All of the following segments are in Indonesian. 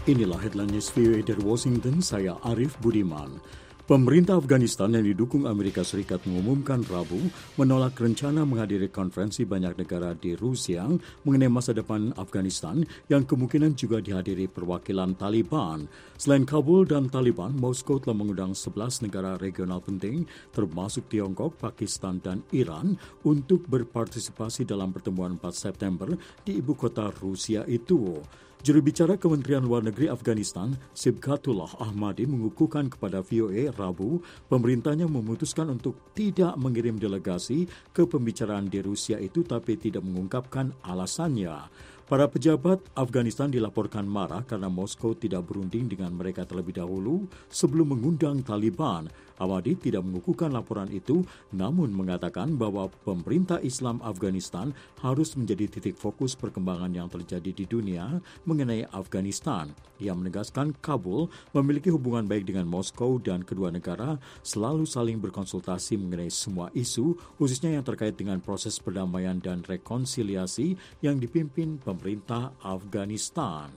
Inilah headline news VOA dari Washington, saya Arif Budiman. Pemerintah Afghanistan yang didukung Amerika Serikat mengumumkan Rabu menolak rencana menghadiri konferensi banyak negara di Rusia mengenai masa depan Afghanistan yang kemungkinan juga dihadiri perwakilan Taliban. Selain Kabul dan Taliban, Moskow telah mengundang 11 negara regional penting termasuk Tiongkok, Pakistan, dan Iran untuk berpartisipasi dalam pertemuan 4 September di ibu kota Rusia itu. Juru bicara Kementerian Luar Negeri Afghanistan, Sibghatullah Ahmadi, mengukuhkan kepada VOA Rabu pemerintahnya memutuskan untuk tidak mengirim delegasi ke pembicaraan di Rusia itu tapi tidak mengungkapkan alasannya. Para pejabat Afghanistan dilaporkan marah karena Moskow tidak berunding dengan mereka terlebih dahulu sebelum mengundang Taliban. Ahmadi tidak mengukuhkan laporan itu, namun mengatakan bahwa pemerintah Islam Afghanistan harus menjadi titik fokus perkembangan yang terjadi di dunia mengenai Afghanistan. Ia menegaskan Kabul memiliki hubungan baik dengan Moskow dan kedua negara selalu saling berkonsultasi mengenai semua isu, khususnya yang terkait dengan proses perdamaian dan rekonsiliasi yang dipimpin pemerintah Afghanistan.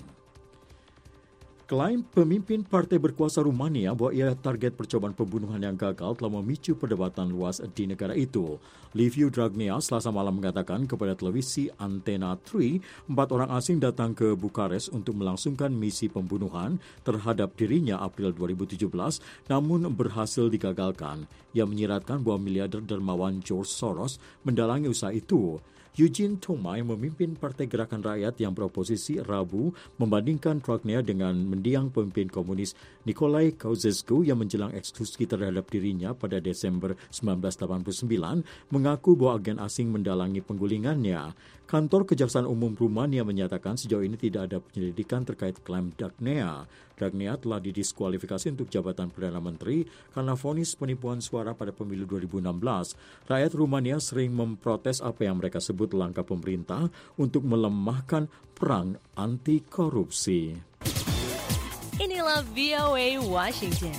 Klaim pemimpin partai berkuasa Rumania bahwa ia target percobaan pembunuhan yang gagal telah memicu perdebatan luas di negara itu. Liviu Dragnea Selasa malam mengatakan kepada televisi Antena 3, 4 orang asing datang ke Bukares untuk melangsungkan misi pembunuhan terhadap dirinya April 2017, namun berhasil digagalkan. Ia menyiratkan bahwa miliarder dermawan George Soros mendalangi usaha itu. Eugene Tomai memimpin Partai Gerakan Rakyat yang beroposisi Rabu membandingkan Dragnea dengan mendiang pemimpin komunis Nicolae Ceausescu yang menjelang eksekusi terhadap dirinya pada Desember 1989 mengaku bahwa agen asing mendalangi penggulingannya. Kantor Kejaksaan Umum Rumania menyatakan sejauh ini tidak ada penyelidikan terkait klaim Dragnea. Dragnea telah didiskualifikasi untuk jabatan Perdana Menteri karena vonis penipuan suara pada pemilu 2016. Rakyat Rumania sering memprotes apa yang mereka sebut langkah pemerintah untuk melemahkan perang anti korupsi. Inilah VOA Washington.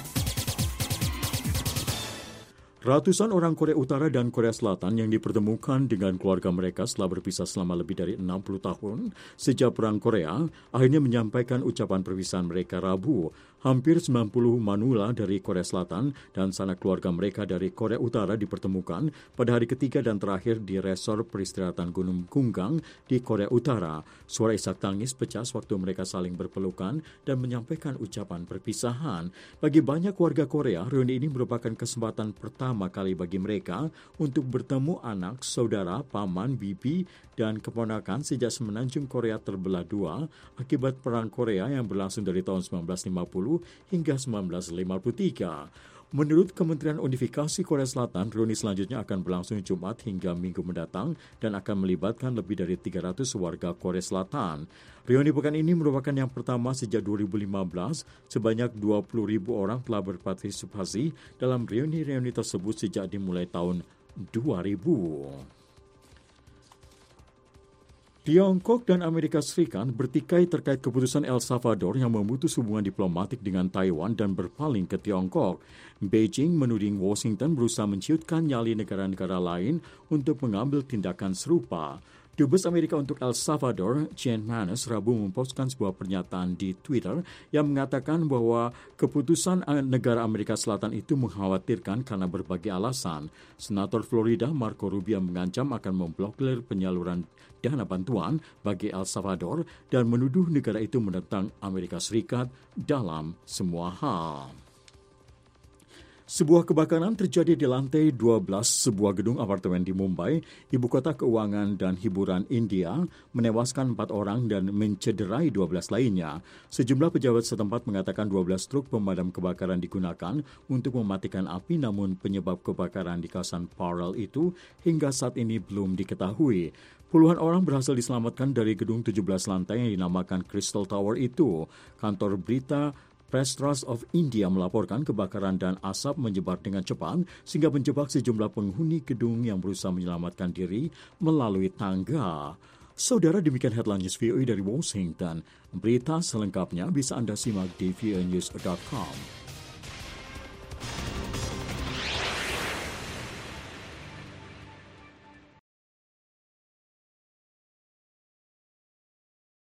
Ratusan orang Korea Utara dan Korea Selatan yang dipertemukan dengan keluarga mereka setelah berpisah selama lebih dari 60 tahun sejak Perang Korea akhirnya menyampaikan ucapan perpisahan mereka Rabu. Hampir 90 manula dari Korea Selatan dan sanak keluarga mereka dari Korea Utara dipertemukan pada hari ketiga dan terakhir di resor peristirahatan Gunung Kunggang di Korea Utara. Suara isak tangis pecah waktu mereka saling berpelukan dan menyampaikan ucapan perpisahan. Bagi banyak warga Korea, reuni ini merupakan kesempatan pertama kali bagi mereka untuk bertemu anak, saudara, paman, bibi, dan keponakan sejak semenanjung Korea terbelah dua akibat Perang Korea yang berlangsung dari tahun 1950 hingga 1953. Menurut Kementerian Unifikasi Korea Selatan, reuni selanjutnya akan berlangsung Jumat hingga Minggu mendatang dan akan melibatkan lebih dari 300 warga Korea Selatan. Reuni pekan ini merupakan yang pertama sejak 2015. Sebanyak 20.000 orang telah berpartisipasi dalam reuni-reuni tersebut sejak dimulai tahun 2000. Tiongkok dan Amerika Serikat bertikai terkait keputusan El Salvador yang memutus hubungan diplomatik dengan Taiwan dan berpaling ke Tiongkok. Beijing menuding Washington berusaha menciutkan nyali negara-negara lain untuk mengambil tindakan serupa. Dubes Amerika untuk El Salvador, Jen Manes, Rabu memposkan sebuah pernyataan di Twitter yang mengatakan bahwa keputusan negara Amerika Selatan itu mengkhawatirkan karena berbagai alasan. Senator Florida Marco Rubio mengancam akan memblokir penyaluran dana bantuan bagi El Salvador dan menuduh negara itu menentang Amerika Serikat dalam semua hal. Sebuah kebakaran terjadi di lantai 12 sebuah gedung apartemen di Mumbai, ibu kota keuangan dan hiburan India, menewaskan 4 orang dan mencederai 12 lainnya. Sejumlah pejabat setempat mengatakan 12 truk pemadam kebakaran digunakan untuk mematikan api, namun penyebab kebakaran di kawasan Parel itu hingga saat ini belum diketahui. Puluhan orang berhasil diselamatkan dari gedung 17 lantai yang dinamakan Crystal Tower itu. Kantor berita Press Trust of India melaporkan kebakaran dan asap menyebar dengan cepat sehingga menjebak sejumlah penghuni gedung yang berusaha menyelamatkan diri melalui tangga. Saudara, demikian headline news VOA dari Washington. Berita selengkapnya bisa Anda simak di voanews.com.